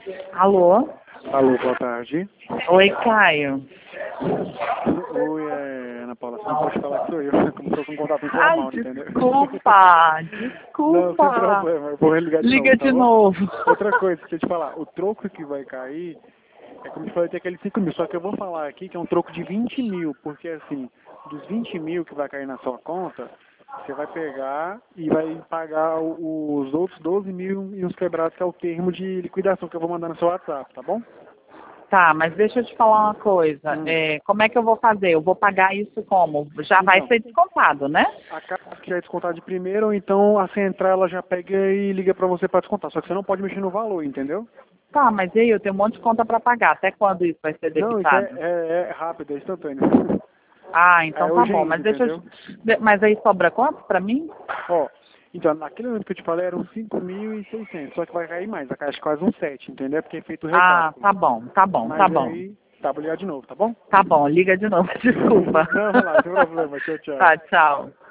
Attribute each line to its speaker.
Speaker 1: Alô?
Speaker 2: Alô, boa tarde.
Speaker 1: Oi, Caio.
Speaker 2: Oi, Ana Paula, você não pode falar que sou eu, como se fosse um contato
Speaker 1: Ai,
Speaker 2: informal, entendeu?
Speaker 1: desculpa,
Speaker 2: Não, sem
Speaker 1: desculpa.
Speaker 2: problema, eu vou ligar de
Speaker 1: Liga
Speaker 2: novo, tá
Speaker 1: de
Speaker 2: bom?
Speaker 1: novo.
Speaker 2: Outra coisa, deixa eu te falar, o troco que vai cair, é como eu te falei, tem aquele 5 mil, só que eu vou falar aqui que é um troco de 20 mil, porque assim, dos 20 mil que vai cair na sua conta, você vai pegar e vai pagar os outros 12 mil e uns quebrados, que é o termo de liquidação que eu vou mandar no seu WhatsApp, tá bom?
Speaker 1: Tá, mas deixa eu te falar uma coisa.
Speaker 2: Hum.
Speaker 1: Como é que eu vou fazer? Eu vou pagar isso como? Já vai
Speaker 2: Então,
Speaker 1: ser descontado, né?
Speaker 2: a carta que já é descontada de primeira, ou então a central ela já pega e liga pra você pra descontar. Só que você não pode mexer no valor, entendeu?
Speaker 1: Tá, mas e aí? Eu tenho um monte de conta pra pagar. Até quando isso vai ser
Speaker 2: Não, isso
Speaker 1: debitado?
Speaker 2: é rápido, é instantâneo.
Speaker 1: Ah,
Speaker 2: É
Speaker 1: então tá bom.
Speaker 2: urgente,
Speaker 1: Mas deixa eu...
Speaker 2: entendeu?
Speaker 1: Mas aí sobra quanto pra mim?
Speaker 2: Ó, então, naquele momento que eu te falei eram 5.600, só que vai cair mais, vai cair quase uns 7, entendeu? Porque é feito o
Speaker 1: Ah,
Speaker 2: recálculo.
Speaker 1: tá bom, tá bom, tá
Speaker 2: Mas
Speaker 1: bom.
Speaker 2: aí, tá, vou ligar de novo, tá bom?
Speaker 1: Tá bom, liga de novo, desculpa.
Speaker 2: Não, lá, sem problema, tchau, tchau.
Speaker 1: Tá, tchau.